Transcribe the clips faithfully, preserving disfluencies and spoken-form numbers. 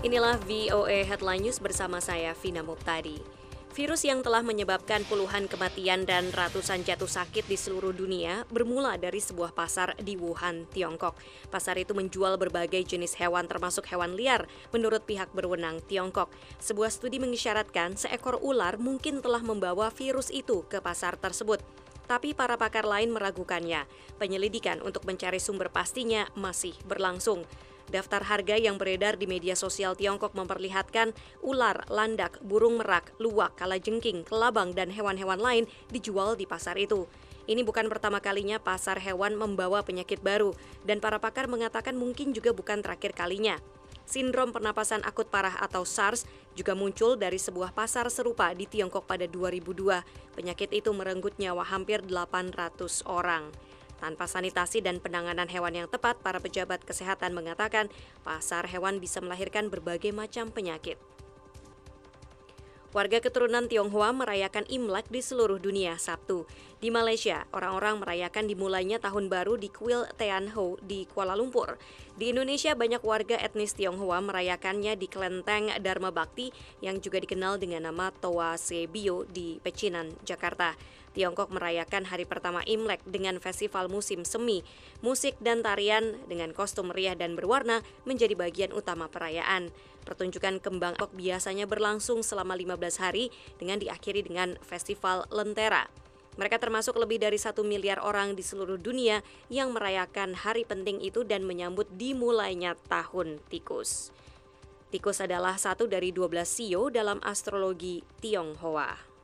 Inilah V O A Headline News bersama saya, Vina Muptadi. Virus yang telah menyebabkan puluhan kematian dan ratusan jatuh sakit di seluruh dunia bermula dari sebuah pasar di Wuhan, Tiongkok. Pasar itu menjual berbagai jenis hewan termasuk hewan liar, menurut pihak berwenang Tiongkok. Sebuah studi mengisyaratkan seekor ular mungkin telah membawa virus itu ke pasar tersebut. Tapi para pakar lain meragukannya. Penyelidikan untuk mencari sumber pastinya masih berlangsung. Daftar harga yang beredar di media sosial Tiongkok memperlihatkan ular, landak, burung merak, luwak, kalajengking, kelabang, dan hewan-hewan lain dijual di pasar itu. Ini bukan pertama kalinya pasar hewan membawa penyakit baru, dan para pakar mengatakan mungkin juga bukan terakhir kalinya. Sindrom pernapasan akut parah atau SARS juga muncul dari sebuah pasar serupa di Tiongkok pada dua ribu dua. Penyakit itu merenggut nyawa hampir delapan ratus orang. Tanpa sanitasi dan penanganan hewan yang tepat, para pejabat kesehatan mengatakan pasar hewan bisa melahirkan berbagai macam penyakit. Warga keturunan Tionghoa merayakan Imlek di seluruh dunia Sabtu. Di Malaysia, orang-orang merayakan dimulainya tahun baru di kuil Tian Ho di Kuala Lumpur. Di Indonesia, banyak warga etnis Tionghoa merayakannya di Kelenteng Dharma Bakti yang juga dikenal dengan nama Toa Se Bio di Pecinan, Jakarta. Tiongkok merayakan hari pertama Imlek dengan festival musim semi. Musik dan tarian dengan kostum meriah dan berwarna menjadi bagian utama perayaan. Pertunjukan kembang api biasanya berlangsung selama lima belas hari dengan diakhiri dengan festival Lentera. Mereka termasuk lebih dari satu miliar orang di seluruh dunia yang merayakan hari penting itu dan menyambut dimulainya tahun tikus. Tikus adalah satu dari dua belas sio dalam astrologi Tionghoa.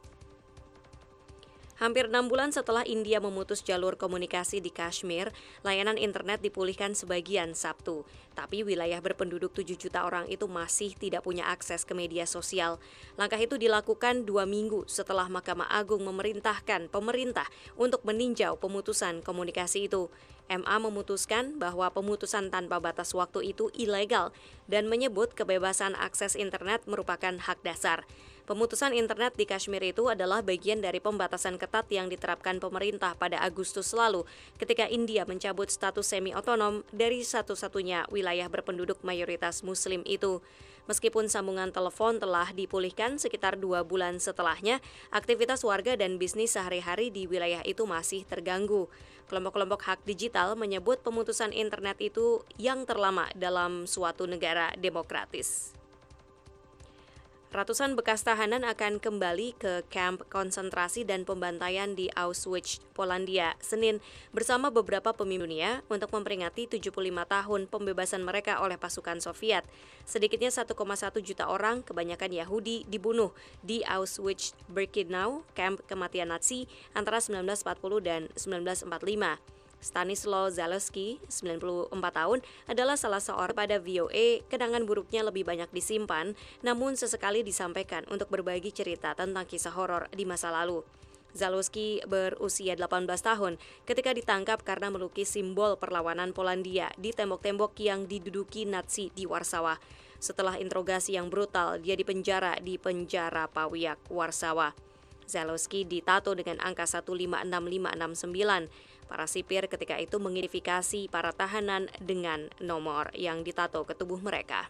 Hampir enam bulan setelah India memutus jalur komunikasi di Kashmir, layanan internet dipulihkan sebagian Sabtu. Tapi wilayah berpenduduk tujuh juta orang itu masih tidak punya akses ke media sosial. Langkah itu dilakukan dua minggu setelah Mahkamah Agung memerintahkan pemerintah untuk meninjau pemutusan komunikasi itu. M A memutuskan bahwa pemutusan tanpa batas waktu itu ilegal dan menyebut kebebasan akses internet merupakan hak dasar. Pemutusan internet di Kashmir itu adalah bagian dari pembatasan ketat yang diterapkan pemerintah pada Agustus lalu ketika India mencabut status semi-otonom dari satu-satunya wilayah berpenduduk mayoritas Muslim itu. Meskipun sambungan telepon telah dipulihkan sekitar dua bulan setelahnya, aktivitas warga dan bisnis sehari-hari di wilayah itu masih terganggu. Kelompok-kelompok hak digital menyebut pemutusan internet itu yang terlama dalam suatu negara demokratis. Ratusan bekas tahanan akan kembali ke kamp konsentrasi dan pembantaian di Auschwitz, Polandia, Senin bersama beberapa pemimpin dunia untuk memperingati tujuh puluh lima tahun pembebasan mereka oleh pasukan Soviet. Sedikitnya satu koma satu juta orang, kebanyakan Yahudi, dibunuh di Auschwitz-Birkenau, kamp kematian Nazi antara seribu sembilan ratus empat puluh dan seribu sembilan ratus empat puluh lima. Stanislaw Zalewski, sembilan puluh empat tahun, adalah salah seorang. Pada V O A, kenangan buruknya lebih banyak disimpan, namun sesekali disampaikan untuk berbagi cerita tentang kisah horor di masa lalu. Zalewski berusia delapan belas tahun ketika ditangkap karena melukis simbol perlawanan Polandia di tembok-tembok yang diduduki Nazi di Warsawa. Setelah interogasi yang brutal, dia dipenjara di penjara Pawiak, Warsawa. Zalewski ditato dengan angka satu lima enam lima enam sembilan. Para sipir ketika itu mengidentifikasi para tahanan dengan nomor yang ditato ke tubuh mereka.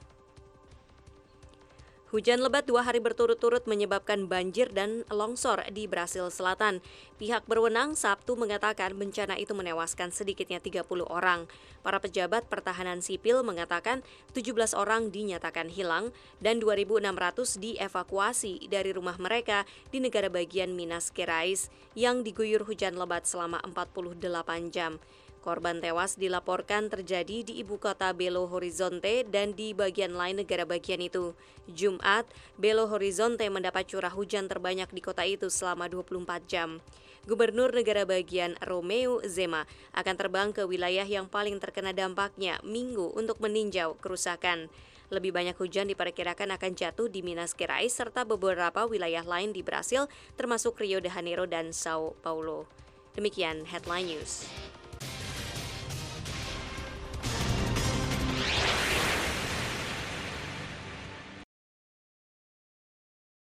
Hujan lebat dua hari berturut-turut menyebabkan banjir dan longsor di Brasil Selatan. Pihak berwenang Sabtu mengatakan bencana itu menewaskan sedikitnya tiga puluh orang. Para pejabat pertahanan sipil mengatakan tujuh belas orang dinyatakan hilang dan dua ribu enam ratus dievakuasi dari rumah mereka di negara bagian Minas Gerais yang diguyur hujan lebat selama empat puluh delapan jam. Korban tewas dilaporkan terjadi di ibu kota Belo Horizonte dan di bagian lain negara bagian itu. Jumat, Belo Horizonte mendapat curah hujan terbanyak di kota itu selama dua puluh empat jam. Gubernur negara bagian Romeu Zema akan terbang ke wilayah yang paling terkena dampaknya Minggu untuk meninjau kerusakan. Lebih banyak hujan diperkirakan akan jatuh di Minas Gerais serta beberapa wilayah lain di Brasil termasuk Rio de Janeiro dan Sao Paulo. Demikian Headline News.